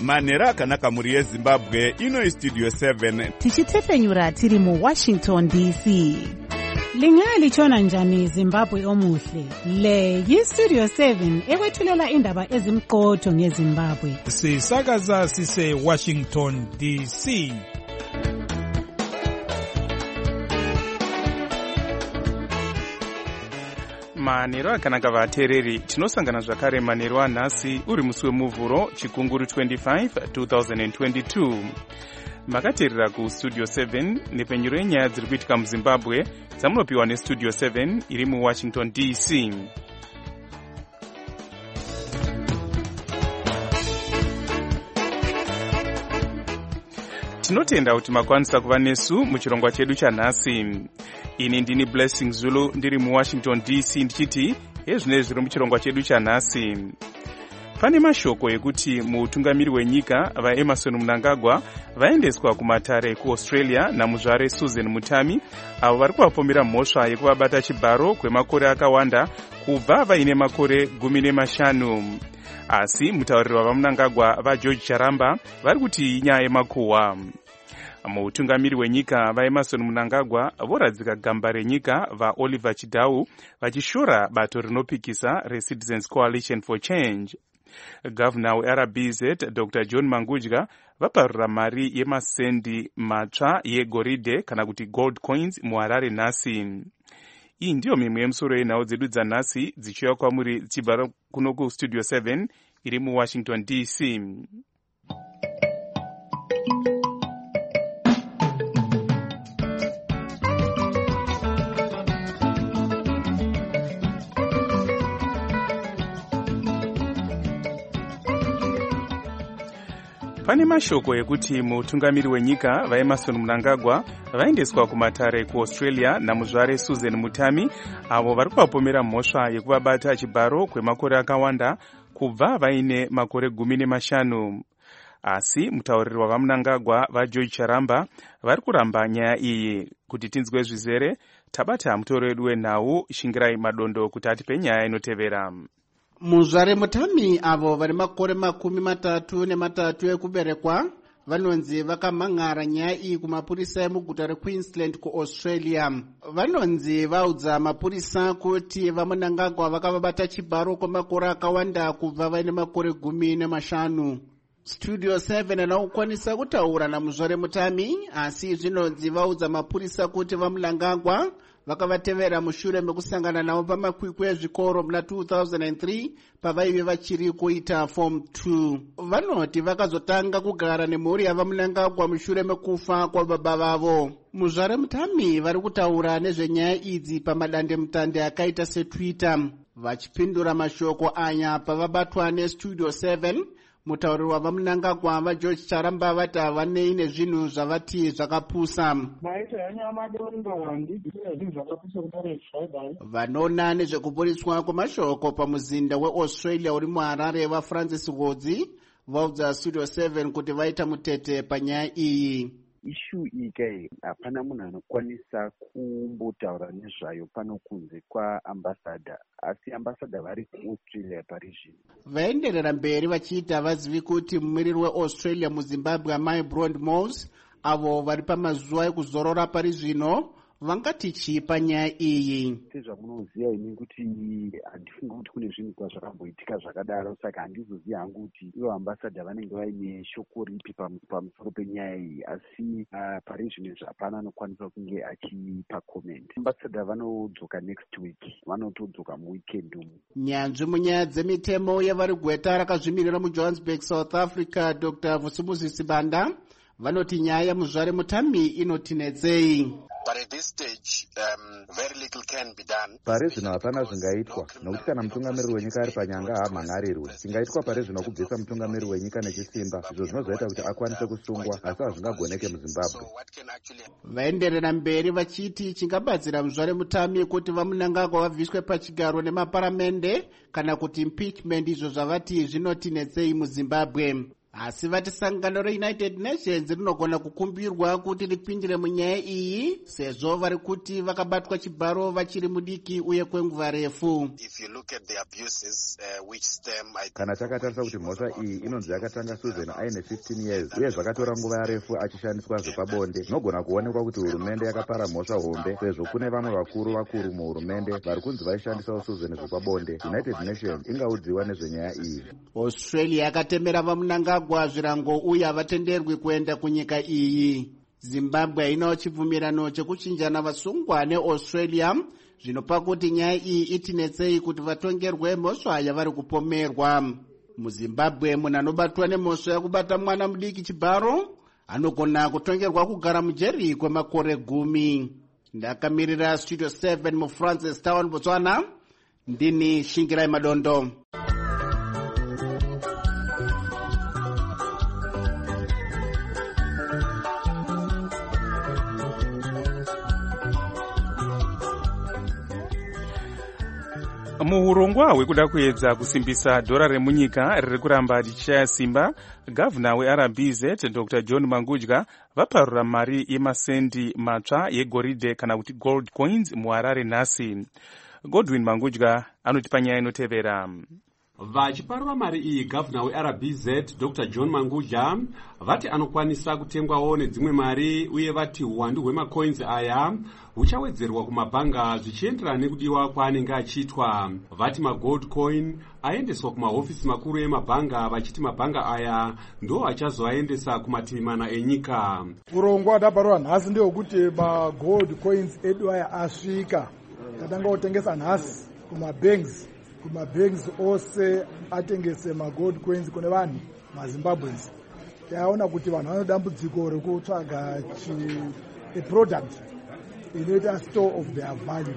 manhero akanaka mhuri yezimbabwe. Ino Studio 7 tichitefenyura tiri mu Washington DC. Lingalitshona njani Zimbabwe omuhle? Le yi-Studio 7 ekwethulela indaba ezimqotho ngeZimbabwe. Sisakaza sise Washington DC. Manhero akanaka vateereri, tinosangana zvakare manhero anhasi uri musi wemuvhuro chikunguru 25 2022. Makateerera kuStudio 7 nepfenyuro yenyaya dziri kuitika muZimbabwe dzamunopiwa neStudio 7 iri muWashington DC. Tinotenda kuti makwanisa kuva nesu muchirongwa chedu chanhasi. Ini ndini Blessing Zulu ndiri muWashington DC ndichiti ezvine zviri muchirongwa chedu chanhasi. Pane mashoko ekuti mutungamiri wenyika vaEmerson Mnangagwa vaendeswa kumatare kuAustralia namuzvare Susan Mutami, avo vari kuvapomera mhosva yekuvabata chibharo kwemakore akawanda kubva vaine makore 15. Asi mutauriri wavaMnangagwa vaGeorge Charamba vari kuti inyaya yemakuhwa. Mutungamiri wenyika vaEmerson Mnangagwa voradzika gamba renyika vaOliver Chidau vachishora bato rinopikisa reCitizens Coalition for Change. Gavana weRBZ Dr. John Mangudya vaparura mari yemasendi matsva yegoridhe kana kuti gold coins muHarare nhasi. Iyi ndiyo mimwe yemusoro yenhau dzedu dzanhasi dzichiuya kwamuri dzichibva kuno kuStudio 7 iri muWashington DC. Pane mashoko ekuti mutungamiri wenyika vaEmerson Mnangagwa vaendeswa kumatare kuAustralia namuzvare Susan Mutami, avo vari kuvapomera mhosva yekuvabata chibharo kwemakore akawanda kubva vaine makore 15. Asi mutauriri wavaMnangagwa vaGeorge Charamba vari kuramba nyaya iyi. Kuti tinzwe zvizere, tabata mutoro wedu wenhau Shingirai Madondo kuti atipe nyaya inotevera. Muzvare Mutami avo vari makore 33 ekuberekwa vanonzi vakamhan'ara nyaya iyi kumapurisa emuguta reQueensland kuAustralia. Vanonzi vaudza mapurisa kuti vaMnangagwa vakavabata chibharo kwemakore akawanda kubva vaine makore 15. Studio 7 anokwanisa kutaura namuzvare Mutami, asi zvinonzi vaudza mapurisa kuti vaMnangagwa vakavatevera mushure mekusangana navo pamakwikwi ezvikoro muna 2003 pavaive vachiri kuita form 2. Vanoti vakazotanga kugara nemhuri yavaMnangagwa mushure mekufa kwababa vavo. Muzvare Mutami vari kutaura nezvenyaya idzi pamadandemutande akaita seTwitter. Vachipindura mashoko aya pavabatwa neStudio 7, mutauriri wavaMnangagwa vaGeorge Charamba vati havanei nezvinhu zvavati zvakapusa. Vanoona nezvekuburiswa kwamashoko pamuzinda weAustralia uri muHarare vaFrancis Godzi vaudza Studio 7 kuti vaita mutete panyaya iyi. Ishu ike hapana munhu anokwanisa kumbotaura nezvayo pano kunze kwaambasada, asi ambasada vari kuAustralia pari zvino. Vaenderera mberi vachiita havazivi kuti mumiriri weAustralia muZimbabwe amai Brond Mose avo vari pamazuva ekuzorora pari zvino vangati chii panyaya iyi. Sezvamunoziva ini kuti handifungi kuti kune zvinhu zvakamboitika zvakadaro, saka handizoziva hangu kuti ivo ambasada vanenge vaine shoko ripi pamusoro penyaya iyi, asi pari zvino hapana anokwanisa kunge achipa comment. Ambasada vanodzoka next week, vanotodzoka muweekend umu. Nyanzvi munyaya dzemitemo yevari gweta rakazvimirira muJohannesburg, South Africa, Dr. Vusimuzi Sibanda vanoti nyaya yamuzvare Mutami inotinetsei. Pari zvino hapana zvingaitwa, nokuti kana mutungamiri wenyika ari panyanga haamhan'arirwe. Chingaitwa pari zvino kubvisa mutungamiri wenyika nechisimba, izvo zvinozoita kuti akwanise kusungwa, asi hazvingagoneke muZimbabwe. Vaenderera mberi vachiti chingabatsira muzvare Mutami kuti vaMnangagwa vabviswe pachigaro nemaparamende kana kuti impeachment, izvo zvavati zvinotinetsei muZimbabwe. asi vati sangano reunited nations rinogona kukumbirwa kuti ripindire munyaya iyi sezvo vari kuti vakabatwa chibharo vachiri mudiki uye kwenguva refu. Kana takatarisa kuti mhosva iyi inonzi yakatanga Susan aine 15 years uye zvakatora nguva refu achishandiswa zvepabonde, nogona kuonekwa kuti hurumende yakapara mhosva hombe sezvo kune vamwe vakuru muhurumende vari kunzi vaishandisawo Susan zvepabonde. United Nations ingaudziwa nezvenyaya iyi. Australia yakatemera vamunangagwa zvirango uye havatenderwi kuenda kunyika iyi. Zimbabwe hainawo chibvumirano chekuchinjana vasungwa neAustralia, zvinopa kuti nyaya iyi itinetsei kuti vatongerwe mhosva yavari kupomerwa. MuZimbabwe munhu anobatwa nemhosva yakubata mwana mudiki chibharo anogona kutongerwa kugara mujeri kwemakore 10. Ndakamirira Studio 7 muFrancis Town, Botswana. Ndini Shingirai Madondo. Muhurongwa hwekuda kuedza kusimbisa dhora remunyika riri kuramba richishaya simba, gavana weRBZ Dr. John Mangudya vaparura mari yemasendi matsva yegoridhe kana kuti gold coins muHarare nhasi. Godwin Mangudya anotipa nyaya inotevera. Vachiparura mari iyi, gavana weRBZ Dr. John Mangudya vati anokwanisa kutengwawo nedzimwe mari, uye vati uwandu hwemacoins aya huchawedzerwa kumabhanga zvichienderana nekudiwa kwaanenge achiitwa. Vati magold coin aendeswa kumahofisi makuru emabhanga, vachiti mabhanga aya ndo achazoaendesa kumativi mana enyika. Urongwa hwataparura nhasi ndehwekuti magold coins edu aya asvika. Tatanga kutengesa nhasi kumabanks ose atengese magold coins kune vanhu maZimbabweans. Taona kuti vanhu vane dambudziko rekutsvaga product inoita store of their value.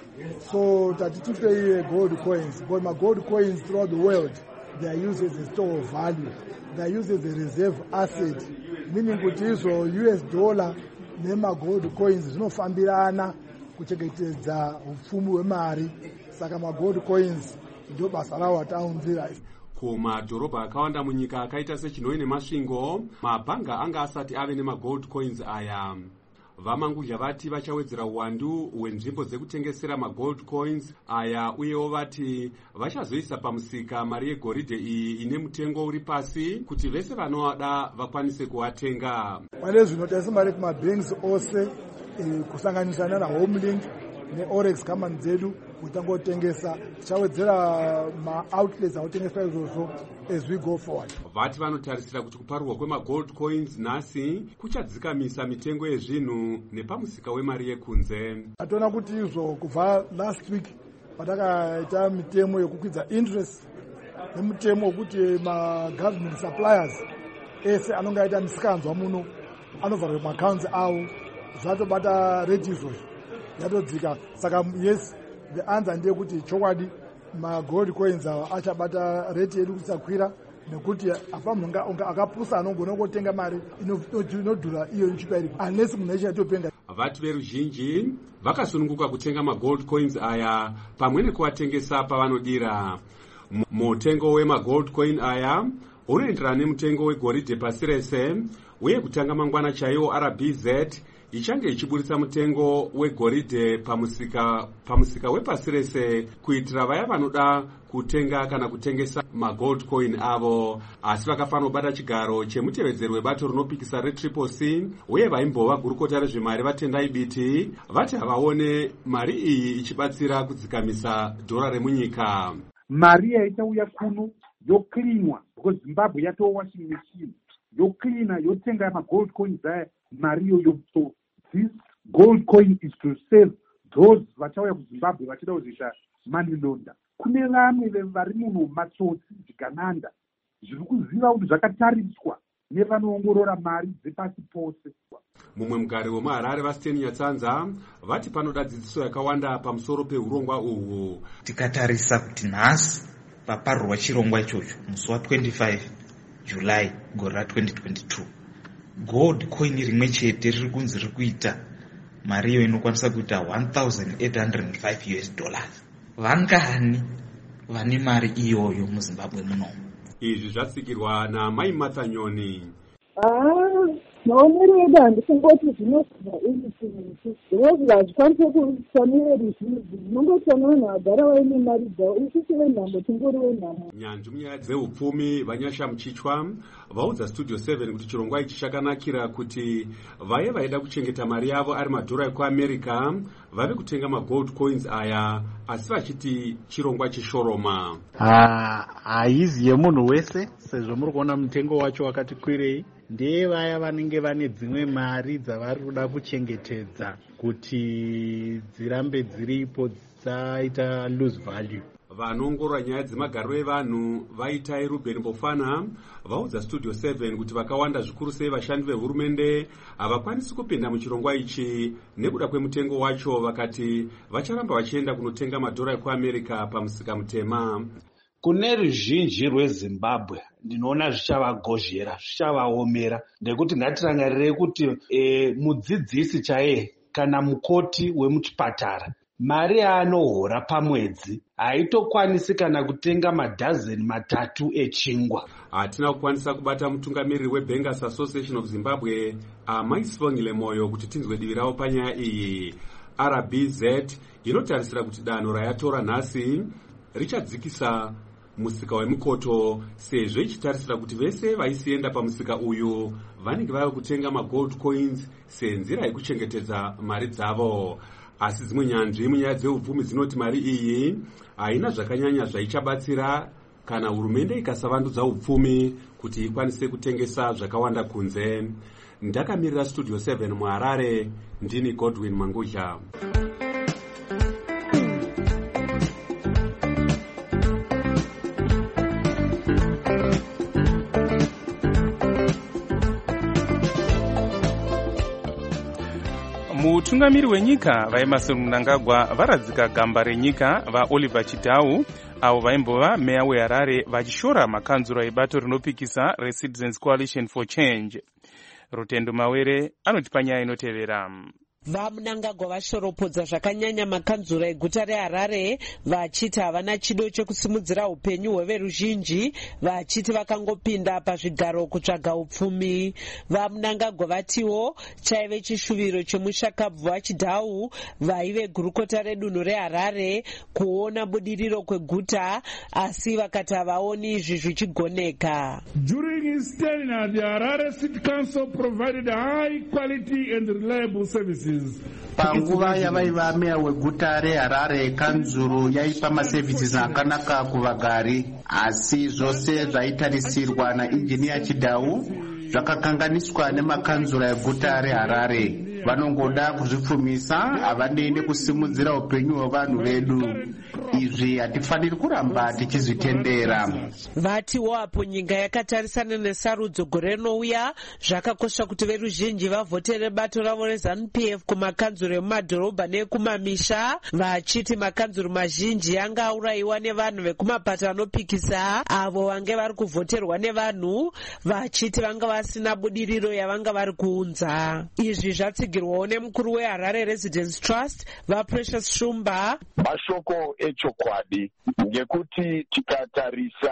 So tatitipei gold coins, because my gold coins throughout the world, they are used as a store of value. They are used as a reserve asset, meaning kuti izo US dollar nema gold coins zinofambirana kuchengetedza upfumi hwemari. Saka magold coins ndo basa rawo ataunzira. Kumadhorobha akawanda munyika akaita seChinoi neMasvingo, mabhanga anga asati ave nemagold coins aya. Vamangudya vati vachawedzera uwandu hwenzvimbo dzekutengesera magold coins aya, uyewo vati vachazoisa pamusika mari yegoridhe iyi ine mutengo uri pasi kuti vese vanovada vakwanise kuwatenga. Pane zvinotengesa mari kumabanks ose kusanganisira naHomelink neOrex company dzedu kutangotengesa. Tichawedzera ma-outlets autengesa izvozvo as we go forward. Vati vanotarisira kuti kuparurwa kwemagold coins nhasi kuchadzikamisa mitengo yezvinhu nepamusika wemari yekunze. Tatoona kuti izvo kubva last week patakaita mitemo yekukwidza interest nemutemo wekuti ma-government suppliers ese anonge aita misikanzwa muno anovharwa maaccounts avo, zvatobata rate izvozvo yatodzika. Saka yes, the answer ndeyekuti chokwadi magold coins achabata rate yedu kusakwira, nekuti apa munhu akapusa anogona kutenga mari inodhura iyo ichipairi unless munhu eshe atopenga. Vati veruzhinji vakasununguka kutenga magold coins aya pamwe nekuatengesa pavanodira. Mutengo wemagold coin aya unoenderana nemutengo wegoridhe pasi rese, uye kutanga mangwana chaiwo RBZ ichange ichiburitsa mutengo wegoridhe pamusika wepasi rese kuitira vaya vanoda kutenga kana kutengesa magold coin avo, asi vakafanira kubata chigaro chemutevedzeri webato rinopikisa reCCC uye vaimbova gurukota rezvemari vatendai biti vati havaone mari iyi ichibatsira kudzikamisa dhora remunyika. Mari yaitauya kuno yoklinwa, because Zimbabwe yatova washing machine, yoklina yotenga magold coins aya mari iyoyo. So this gold coin is to save those vachauya kuZimbabwe vachida kuzoita money laundering. Kune vamwe vari muno matsotsi dzigananda zviri kuziva kuti zvakatariswa nevanoongorora mari dzepasi pose. Mumwe mugari wemuHarare vaSteni Nyatsanza vati panoda dzidziso yakawanda pamusoro peurongwa uhwu. Tikatarisa kuti nhasi paparurwa chirongwa ichocho musi wa25 July gore ra2022, gold coin rimwe chete riri kunzi riri kuita mari iyo inokwanisa kuita $1,805. Vangani vane mari iyoyo muZimbabwe muno? izvi zvatsigirwa namai Matsanyoni. maonero edu handisingoti zvinozva izvi zvinozva hazvikwanise kufanira ruzhinji zvinongoti vana vanhu vagara vaine mari dzavo isisi venhamo tingori venhamo. Nyanzvi munyaya dzeupfumi Vanyasha Muchichwa vaudza Studio 7 kuti chirongwa ichi chakanakira kuti vaye vaida kuchengeta mari yavo ari madhora ekuamerica vave kutenga magold coins aya, asi vachiti chirongwa chishoroma. haizi yemunhu wese, sezvo muri kuona mutengo wacho wakati kwirei. Ndeye vaya vanenge vane dzimwe mari dzavari kuda kuchengetedza kuti dzirambe dziripo dzisaita lose value. Vanoongorora nyaya dzemagariro evanhu vaitai Ruben Bofana vaudza Studio 7 kuti vakawanda zvikuru sei vashandi vehurumende havakwanisi kupinda muchirongwa ichi nekuda kwemutengo wacho, vakati vacharamba vachienda kunotenga madhora ekuamerica pamusika mutema. Kune ruzhinji rweZimbabwe ndinoona zvichavagozhera, zvichavaomera, nekuti ngatirangarirei kuti mudzidzisi chaiye kana mukoti wemuchipatara mari yaanohora pamwedzi haitokwanisi kana kutenga madhazeni 3 echingwa. Hatina kukwanisa kubata mutungamiriri weBankers Association of Zimbabwe Maisivongile Moyo kuti tinzwe divi ravo panyaya iyi. RBZ inotarisira kuti danho rayatora nhasi richadzikisa musika wemukoto, sezvo ichitarisira kuti vese vaisienda pamusika uyu vanenge vava kutenga magold coins senzira yekuchengetedza mari dzavo. Asi dzimwe nyanzvi munyaya dzeupfumi dzinoti mari iyi haina zvakanyanya zvaichabatsira kana hurumende ikasavandudza upfumi kuti ikwanise kutengesa zvakawanda kunze. Ndakamirira Studio 7 muHarare, ndini Godwin Mangudla. Mutungamiri wenyika vaEmmerson Mnangagwa varadzika gamba renyika vaOliver Chidhau avo vaimbova meya weHarare vachishora makanzuro ebato rinopikisa reCitizens Coalition for Change. Rutendo Mawere anoti panyaya inotevera. VaMnangagwa vashoropodza zvakanyanya makanzura eguta reHarare vachiti havana chido chekusimudzira upenyu hweveruzhinji, vachiti vakangopinda pazvigaro kutsvaga upfumi. VaMnangagwa vatiwo chaive chishuviro chemushakabvu waChidhau vaive gurukota redunhu reHarare kuona budiriro kweguta, asi vakati havaoni izvi zvichigoneka. During his tenure, the Harare City Council provided high quality and reliable services. Panguva yavaiva meya weguta reHarare, kanzuru yaipa masevhisis akanaka kuvagari, asi zvose zvaitarisirwa nainjiniya Chidhau zvakakanganiswa nemakanzura eguta reHarare. Vanongoda kuzvipfumisa, havanei kusimudzira upenyu hwevanhu vedu. Izvi hatifaniri kuramba tichizvitendera. Vatiwo apo nyika yakatarisana nesarudzo gore rinouya, zvakakosha kuti veruzhinji vavhotere bato ravo reZANU-PF kumakanzuro emumadhorobha neekumamisha, vachiti makanzuro mazhinji anga aurayiwa nevanhu vekumapata anopikisa avo vange vari kuvhoterwa nevanhu, vachiti vanga vasina budiriro yavanga vari kuunza. Izvi zvatsigirwawo nemukuru weHarare Residence Trust vaPrecious Shumba. Mashoko echokwadi ngekuti tikatarisa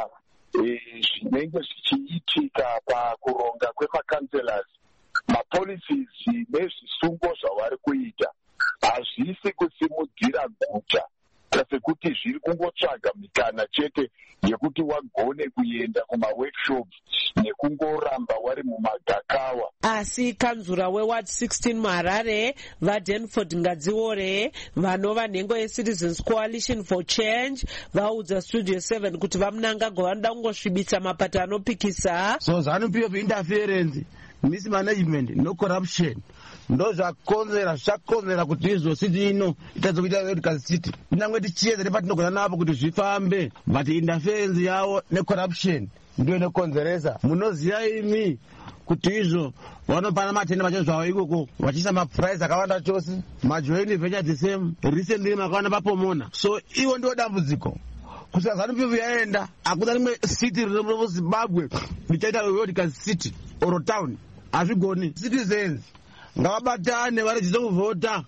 zvinenge zvichiitika pakuronga kwemakanselas, mapolicies nezvisungo zvavari kuita hazvisi kusimudzira guta, sekuti zviri kungotsvaga mikana chete yekuti wagone kuenda kumaworkshops nekungoramba wari mumagakawa. Asi kanzura weWard 16 muHarare vaDanford Ngadziore vanova nhengo yeCitizens Coalition for Change vaudza Studio 7 kuti vaMnangagwa vanoda kungosvibisa mapato anopikisa. So ZANU-PF interference, mismanagement no corruption ndo zvakonzera kuti izvo city ino itazokuita Vertical City. Nyangwe tichiedza nepatinogona napo kuti zvifambe, but interference yavo necorruption ndiyo inokonzeresa. Munoziva imi kuti izvo vanopana matenda macho zvavo ikoko vachiisa maprice akawanda chose, majoint venture the same, recently makawana papomona. So ivo ndio dambudziko. Kusaka ZANU-PF yaenda hakuna rimwe city riri muZimbabwe richaita Vertical City or town. Hazvigoni. Citizens ngavabatane varedzidzo kuvhota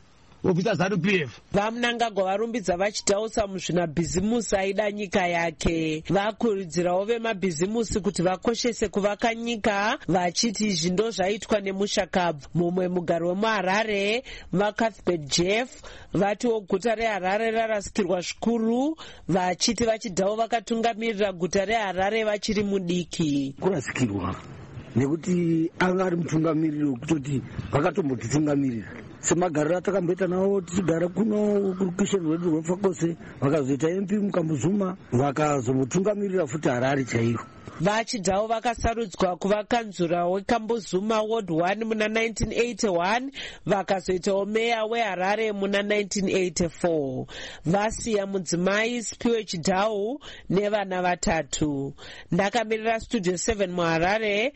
wobvisa ZANU-PF. vamunangagwa varumbidza vachitausa muzvinabhizimusi aida nyika yake. vakurudzirawo vemabhizimusi kuti vakoshese kuvaka nyika, vachiti izvi ndo zvaitwa nemushakabvu. mumwe mugari wemuharare vacuthbert jeff vatiwo guta reharare rarasikirwa zvikuru, vachiti vachidhawo vakatungamirira guta reharare vachiri mudiki. kurasikirwa nekuti anga ari mutungamiriri wekutoti vakatombotitungamirira semagariro atakamboita nawo tichigara kuno kurukisheni rwedu rwefakose, vakazoita MP Mukambuzuma, vakazombotungamirira futi Harare chaivo. vachidhawo vakasarudzwa kuva kanzura wekambuzuma ward 1 muna 1981, vakazoitawo meya weharare muna 1984. vasiya mudzimai Siphiwe Chidhau nevana 3. ndakamirira studio 7 muharare.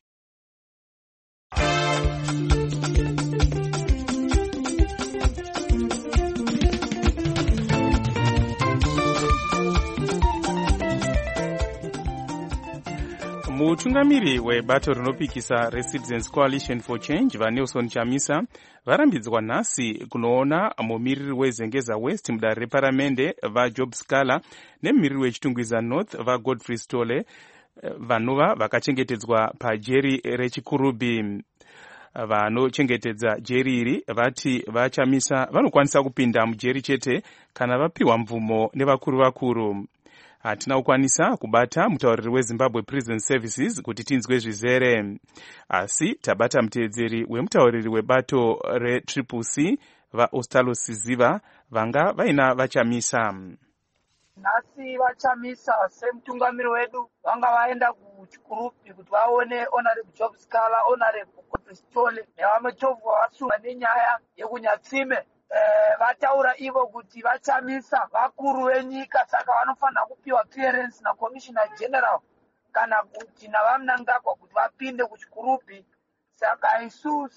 mutungamiri webato rinopikisa reCitizens Coalition for Change vaNelson Chamisa varambidzwa nhasi kunoona mumiriri wezengeza West mudare reparamende vaJob Scala nemumiriri wechitungwiza North vaGodfrey Stole vanova vakachengetedzwa pajeri rechiKurubi. vanochengetedza jeri iri vati vaChamisa vanokwanisa kupinda mujeri chete kana vapiwa mvumo nevakuru. hatina kukwanisa kubata mutauriri weZimbabwe Prison Services kuti tinzwe zvizere, asi tabata muteedzeri wemutauriri webato reCCC vaOstalo Siziva vanga vaina vaChamisa. nhasi vaChamisa semutungamiri wedu vanga vaenda kuchikurupi kuti vaone Honorable Job Scala, Honorable Godfrey Stole nevamwe 12 vasunga nenyaya yekunyatsime. vataura ivo kuti vaChamisa vakuru venyika, saka vanofanira kupiwa clearance naCommissioner General kana kuti navamunangagwa kuti vapinde kuchikurupi. saka isu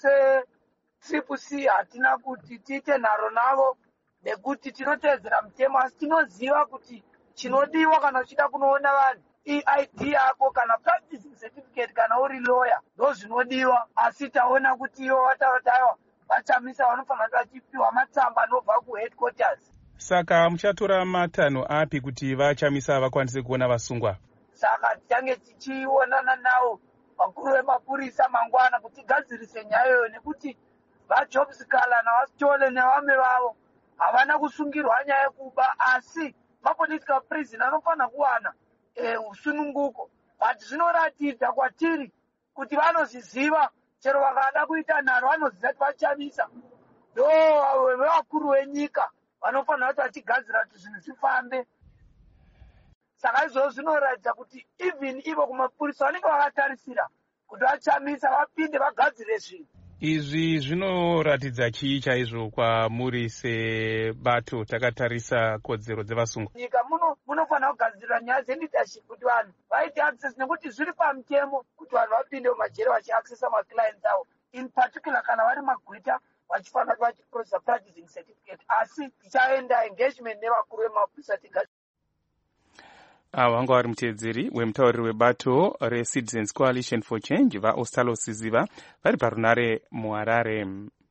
seCCC hatina kuti tiite nharo navo nekuti tinoteedzera mutemo, asi tinoziva kuti chinodiwa kana uchida kunoona vanhu EID yako kana practicing certificate kana uri lawyer ndo zvinodiwa, asi taona kuti ivo vatarodaiwa vaChamisa vanofanira kuti vachipiwa matsamba anobva kuheadquarters. Saka muchatora matanho api kuti vaChamisa vakwanise kuona vasungwa? Saka tichange tichionana navo vakuru vemapurisa mangwana kuti tigadzirise nyaya iyoyo, nekuti vaJob Scala navaStole nevamwe vavo havana kusungirwa nyaya yekuba, asi mapolitical prison anofanira kuwana usununguko. But zvinoratidza kwatiri kuti vanozviziva, chero vakada kuita nharo vanoziva kuti vaChamisa ndo vakuru venyika vanofanira kuti vachigadzira kuti zvinhu zvifambe. Saka izvozvo zvinoratidza kuti even ivo kumapurisa vanenge vakatarisira kuti vaChamisa vapinde vagadzire zvinhu izvi. Zvinoratidza chii chaizvo kwamuri sebato takatarisa kodzero dzevasungwa? Nyika munofanira kugadzirira nyaya dzeleadership kuti vanhu vaite access, nekuti zviri pamutemo kuti vanhu vapinde mumajeri vachiaccessa maclients avo, in particular kana vari magweta vachifanira kuti vachiprocessa practicing certificate. Asi tichaenda engagement nevakuru vemapurisa wanga vari muteedzeri wemutauriri webato reCitizens Coalition for Change vaOstalo Siziva vari parunare muHarare.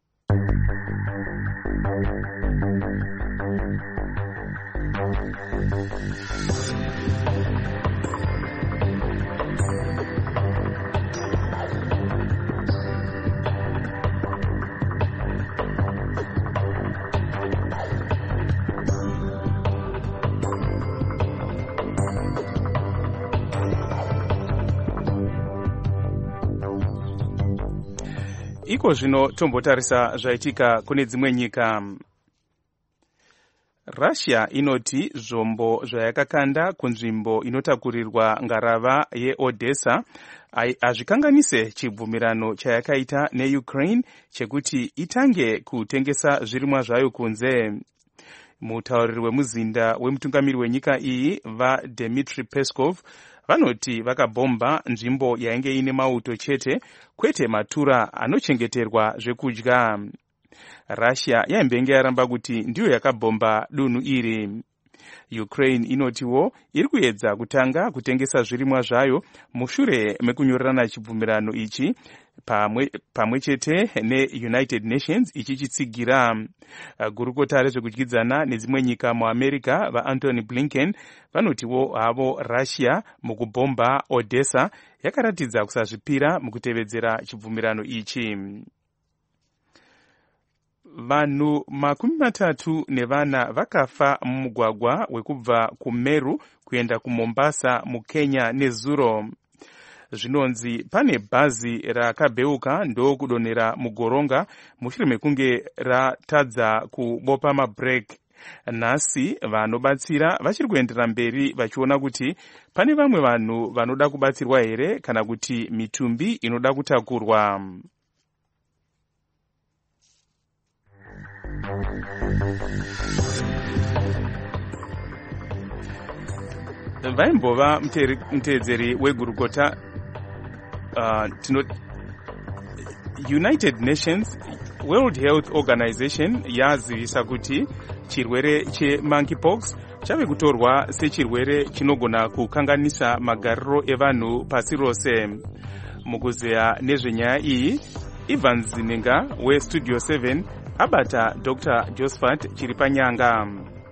Iko zvino tombotarisa zvaitika kune dzimwe nyika. Russia inoti zvombo zvayakakanda kunzvimbo inotakurirwa ngarava yeOdessa hazvikanganise chibvumirano chayakaita neUkraine chekuti itange kutengesa zvirimwa zvayo kunze. Mutauriri wemuzinda wemutungamiri wenyika iyi vaDmitry Peskov vanoti vakabhomba nzvimbo yainge ine mauto chete, kwete matura anochengeterwa zvekudya. Russia yaimbenge yaramba kuti ndiyo yakabhomba dunhu iri. Ukraine inotiwo iri kuedza kutanga kutengesa zvirimwa zvayo mushure mekunyorerana chibvumirano ichi pamwe chete neUnited Nations ichichitsigira gurukota rezvekudyidzana nedzimwe nyika muAmerica vaAntony Blinken vanotiwo havo Russia mukubhomba Odessa yakaratidza kusazvipira mukutevedzera chibvumirano ichi. Vanhu 34 vakafa mumugwagwa wekubva kuMeru kuenda kuMombasa muKenya nezuro. Zvinonzi pane bhazi rakabheuka ndokudonhera mugoronga mushure mekunge ratadza kubopa mabhireki. Nhasi vanobatsira vachiri kuendera mberi vachiona kuti pane vamwe vanhu vanoda kubatsirwa here kana kuti mitumbi inoda kutakurwa. Vaimbova mutevedzeri wegurukota United Nations World Health Organization yazivisa kuti chirwere chemonkeypox chave kutorwa sechirwere chinogona kukanganisa magariro evanhu pasi rose. Mukuzeya nezvenyaya iyi, Ivan Zininga weStudio 7 abata Dr. Josephat Chiripanyanga.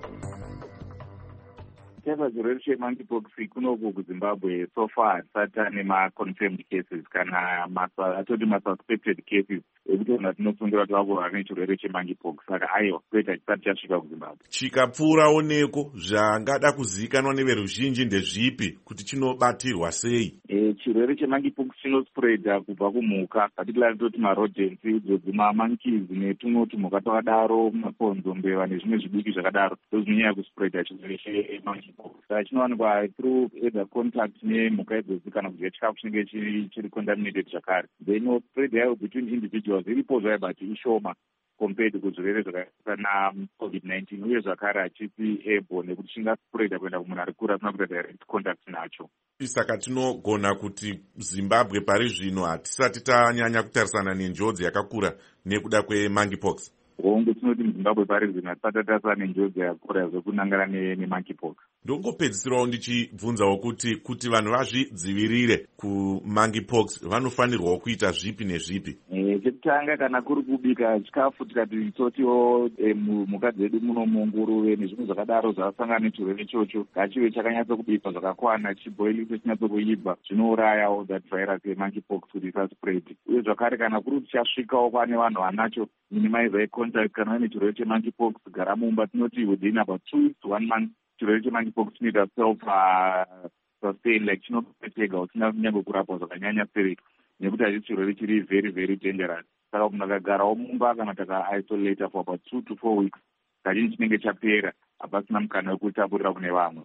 Chirwere chemonkeypox kunoku kuZimbabwe so far hatisati nema-confirmed cases kana atoti masuspected cases ekuti vanhu tinofungira kuti vakurwara nechirwere chemonkeypox. Saka aiwa kwete hatisati chasvika kuZimbabwe. Chikapfuura oneko zvangada kuzivikanwa neveruzhinji ndezvipi kuti chinobatirwa sei? Chirwere chemonkeypox chinospreada kubva kumhuka, particularly toti marodents, idzodzi mamonkeys netumwe tumhuka twakadaro, makonzo, mbeva nezvimwe zvidiki zvakadaro ndozvinonyanya kuspreada chirwere chemonkeypox. Chinowanikwa through either contact nemhuka idzodzi kana kudya chikafu chinenge chiri contaminated zvakare. Then spread yayo between individuals iripo zvayo but ishoma compared kuzvirwere zvakaita naCovid-19, uye zvakare hachisi airborne nekuti chingaspreada kuenda kumunhu ari kure asina kuita direct contact nacho. Saka tinogona kuti Zimbabwe pari zvino hatisati tanyanya kutarisana nenjodzi yakakura nekuda kwemonkeypox. Hongu tinoti muZimbabwe pari zvino hatisati tatarisana nenjodzi yakakura zvekunangana nemonkeypox. Ndongopedzisirawo ndichibvunzawo kuti vanhu vazvidzivirire kumonkeypox vanofanirwawo kuita zvipi nezvipi? Chekutanga, kana kuri kubika chikafu tikati totiwo mhuka dzedu muno munguruve nezvimwe zvakadaro zvasangana nechirwere ichocho ngachive chakanyatsokubikwa zvakakwana, chiboiliswe chinyatsokuibva, zvinourayawo that virus yemonkeypox kuti isaspread. Uye zvakare kana kuri tichasvikawo kwane vanhu vanacho, minimize contact. Kana une chirwere chemonkeypox gara mumba, tinoti within about 2 weeks to 1 month chirwere chemonkeypox chinoita self sustain, like chinopetega usina kunyange kurapwa zvakanyanya sereka, nekuti hachisi chirwere chiri very very dangerous. Saka munhu akagarawo mumba kana taka-isolate for about 2 to 4 weeks, kazhinji chinenge chapera, hapasina mukana wekutapurira kune vamwe.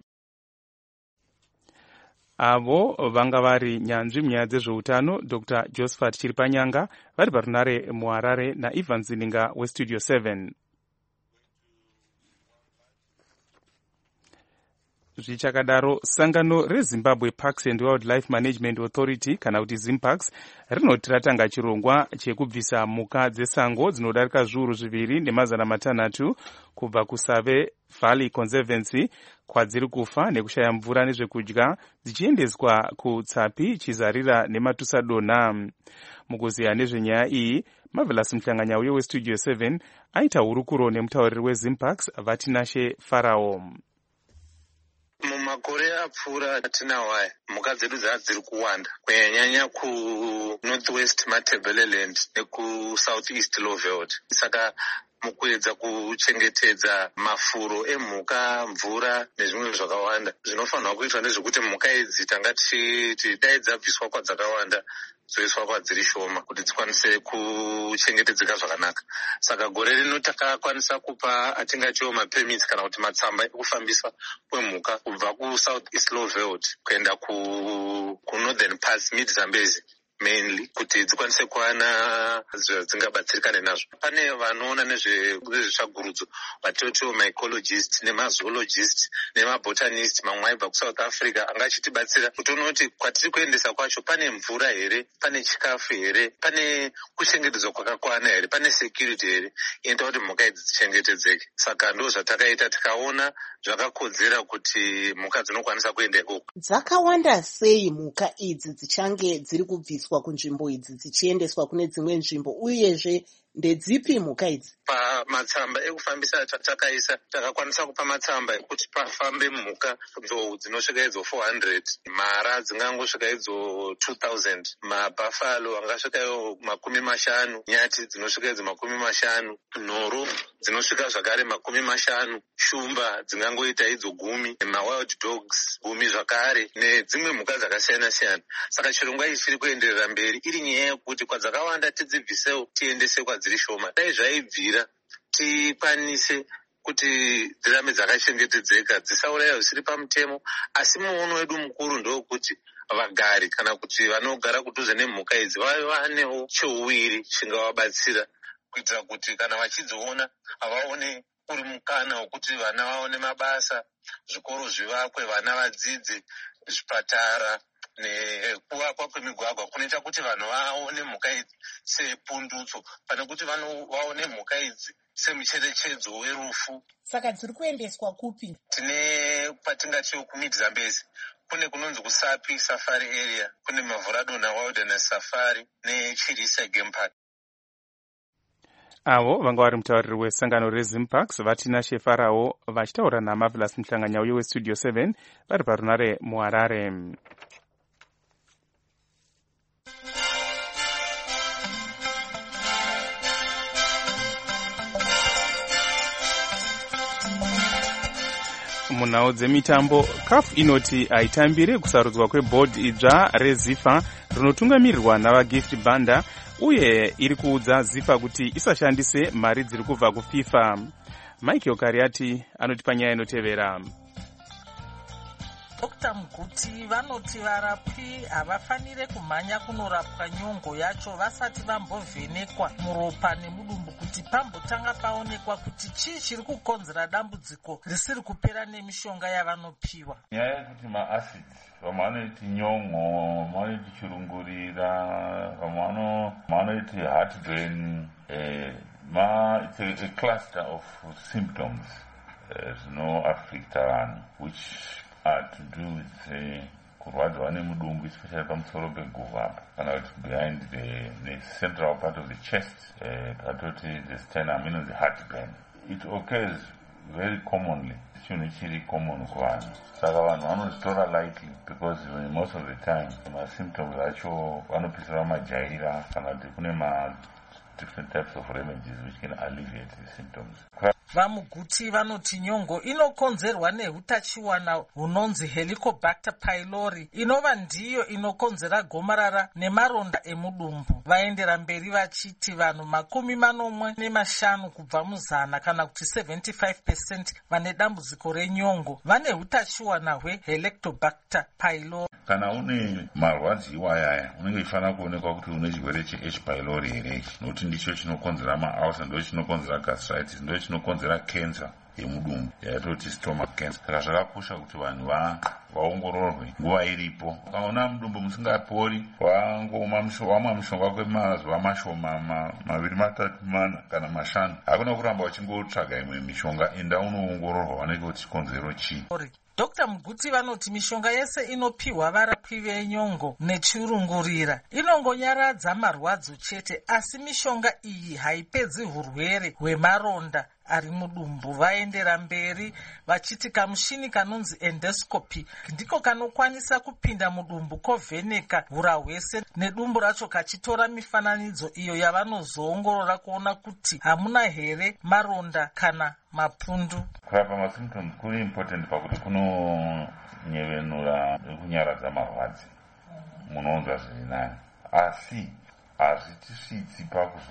Avo vanga vari nyanzvi munyaya dzezveutano Dr. Josephat Chiripanyanga vari parunare muHarare naIvan Zininga weStudio 7. Zvichakadaro, sangano reZimbabwe Parks and Wildlife Management Authority kana kuti ZIMPAX rinoti ratanga chirongwa chekubvisa mhuka dzesango dzinodarika zviuru 2,600 kubva kuSave Valley Conservancy kwadziri kufa nekushaya mvura nezvekudya dzichiendeswa kuTsapi, Chizarira neMatusadonha. Mukuziya nezvenyaya iyi, Marvelous Mhlanganyauye weStudio 7 aita hurukuro nemutauriri weZIMPAX Vatinashe Farao. Mumakore apfuura atinawo aya, mhuka dzedu dziri kuwanda kunyanya kuNorthwest Matabeleland nekuSoutheast Lowveld. Saka mukuedza kuchengetedza mafuro emhuka, mvura nezvimwe zvakawanda, zvinofanirwa kuitwa ndezvekuti mhuka idzi tanga tichiti dai dzabviswa kwadzakawanda dzoiswa kwadziri shoma kuti dzikwanise kuchengetedzeka zvakanaka. Saka gore rino takakwanisa kupa atingatiwo mapemits kana kuti matsamba ekufambisa kwemhuka kubva kuSoutheast Lowveld kuenda kuNorthern Parts, Mid Zambezi mainly, kuti dzikwanise kuwana dzingabatsirikane nazvo. Pane vanoona nezvetsvagurudzo vatotiwo mycologist nemazoologist nemabotanist, mamwe aibva kuSouth Africa anga achitibatsira kutoona kuti kwatiri kuendesa kwacho pane mvura here, pane chikafu here, pane kuchengetedzwa kwakakwana here, pane security here inoita kuti mhuka idzi dzichengetedzeke. Saka ndo zvatakaita, tikaona zvakakodzera kuti mhuka dzinokwanisa kuenda ikoko. Dzakawanda sei mhuka idzi dzichange dziri kubviswa dzichibviswa kunzvimbo idzi dzichiendeswa kune dzimwe nzvimbo, uyezve ndedzipi mhuka idzi? Pamatsamba ekufambisa takaisa takakwanisa kupa matsamba ekuti pafambe mhuka nzou dzinosvika idzo 400, mara dzingangosvika idzo 2000, mabhafalo angasvika iwo 50, nyati dzinosvika idzo 50, nhoro dzinosvika zvakare 50, shumba dzingangoita idzo 10, mawild dogs 10 zvakare, nedzimwe mhuka dzakasiyana siyana. Saka chirongwa ichi chiri kuenderera mberi, iri nyaya yekuti kwadzakawanda tidzibvisewo tiendese kwadziri shoma. Dai zvaibvira tikwanise kuti dzirambe dzakachengetedzeka, dzisauraya zvisiri pamutemo, asi muono wedu mukuru ndokuti vagari kana kuti vanogara kudhuze nemhuka idzi vave vanewo cheuwiri chingavabatsira, kuitira kuti kana vachidziona vaone uri mukana wekuti vana vaone mabasa, zvikoro zvivakwe, vana vadzidze, zvipatara nekuvakwa kwemigwagwa kunoita kuti vanhu vaone mhuka idzi sepundutso pane kuti vaone mhuka idzi semucherechedzo werufu. Saka dziri kuendeswa kupi? Tine patingatiwo kuMidzambezi, kune kunonzi kuSapi Safari Area, kune Mavhuradona Wilderness Safari neChirisa Game Park. Avo vanga vari mutauriri wesangano reZimparks vatina Shefarawo vachitaura naMarvelous Muhlanganyauye weStudio 7 vari parunare muHarare. Munhau dzemitambo, CAF inoti haitambire kusarudzwa kwebhodhi idzva reZIFA rinotungamirirwa navaGift Banda, uye iri kuudza ZIFA kuti isashandise mari dziri kubva kuFIFA. Michael Kariati anoti panyaya inotevera. Dr. Muguti vanoti varapwi havafanire kumhanya kunorapwa nyongo yacho vasati vambovhenekwa muropa nemudumbu kuti pambotanga paonekwa kuti chii chiri kukonzera dambudziko risiri kupera nemishonga yavanopiwa. Nyaya yekuti maacids vamwe vanoiti nyongo, vamwe vanoiti chirungurira, vamwe vanoiti heartburn, it's a cluster of symptoms zvinoaffecta vanhu which are to do with kurwadziwa nemudumbu, especially pamusoro peguvapa kana kuti behind the central part of the chest, patoti the sternum, inonzi heartburn. It occurs very commonly, chinhu chiri common kuvanhu, saka vanhu vanozvitora lightly because most of the time masymptoms acho vanopisira vamajaira kana kuti kune different types of remedies which can alleviate the symptoms. Vamuguti vanoti nyongo inokonzerwa nehutachiwana hunonzi Helicobacter pylori, inova ndiyo inokonzera gomarara nemaronda emudumbu. Vaendera mberi vachiti vanhu 45 kubva muzana kana kuti 75% vane dambudziko renyongo vane hutachiwana hweHelicobacter pylori. Kana une marwadziwa ayaya unenge ifanira kuonekwa kuti une chirwere cheH pylori here, nokuti ndicho chinokonzera maulcer, ndo chinokonzera gastritis, ndo chinokonzera cancer yemudumbu yatoti stomach cancer. Saka zvakakosha kuti vanhu vaongororwe nguva iripo. Ukaona mudumbu musingapori, wamwa mushonga kwemazuva mashoma 2, 3, 4 kana 5, hakuna kuramba uchingotsvaga imwe mishonga, enda unoongororwa vanenge kuti chikonzero chii. Dr. Muguti vanoti mishonga yese inopiwa varapwi venyongo nechirungurira inongonyaradza marwadzo chete, asi mishonga iyi haipedzi urwere hwemaronda ari mudumbu. Vaendera mberi vachiti kamushini kanonzi endoscopy ndiko kanokwanisa kupinda mudumbu kovheneka hura hwese nedumbu racho kachitora mifananidzo iyo yavanozoongorora kuona kuti hamuna here maronda kana mapundu. Kurapa masymptoms kuri important pakuti kunonyevenura nekunyaradza marwadzi, munonzwa zviri nani, asi hazvitisvitsi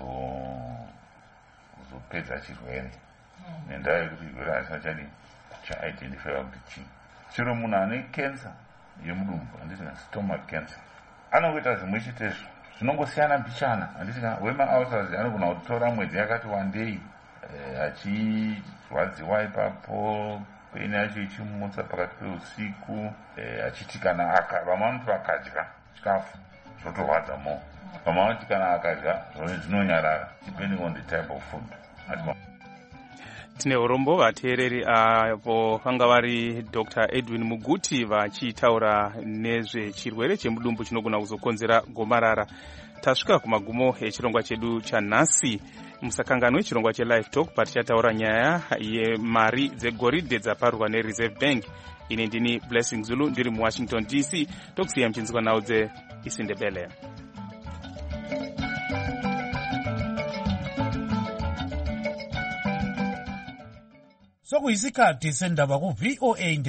pakuzopedza chirwere, nendaa yekuti chirwere hasina chaidentifyiwa kuti chii. Chero munhu ane kensa yemudumbu, handitina stomach cancer, anongoita zvimwe chetezvo, zvinongosiyana mbichana, handitina wemaulcers anogona kutora mwedzi yakati wandei achirwadziwa ipapo, peini yacho ichimutsa pakati peusiku, achiti kana vamwe vanoti vakadya chikafu zvotorwadza mo, vamwe vanoti kana akadya zvinonyarara, depending on the type of food. tine urombo vateereri avo vanga vari Dr. Edwin Muguti vachitaura nezvechirwere chemudumbu chinogona kuzokonzera gomarara. Tasvika kumagumo echirongwa chedu chanhasi. Musakanganwe chirongwa cheLive Talk patichataura nyaya yemari dzegoridhe dzaparwa neReserve Bank. Ini ndini Blessing Zulu ndiri muWashington DC. Tokusiya mchinzwa nawo dzeIsindebele. Sokuyisikhathi sendaba ku VOA